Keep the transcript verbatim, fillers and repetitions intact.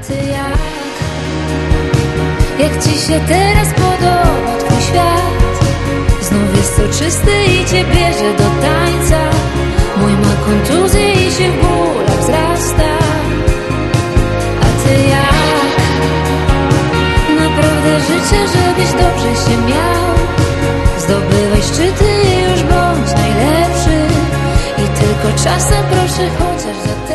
ty jak? Jak ci się teraz podoba twój świat? Znów jest soczysty i cię bierze do tańca. Mój ma kontuzję i się w bólach wzrasta. A ty jak? Naprawdę życzę, żebyś dobrze się miał. Zdobywaj szczyty i już bądź najlepszy. I tylko czasem proszę chociaż za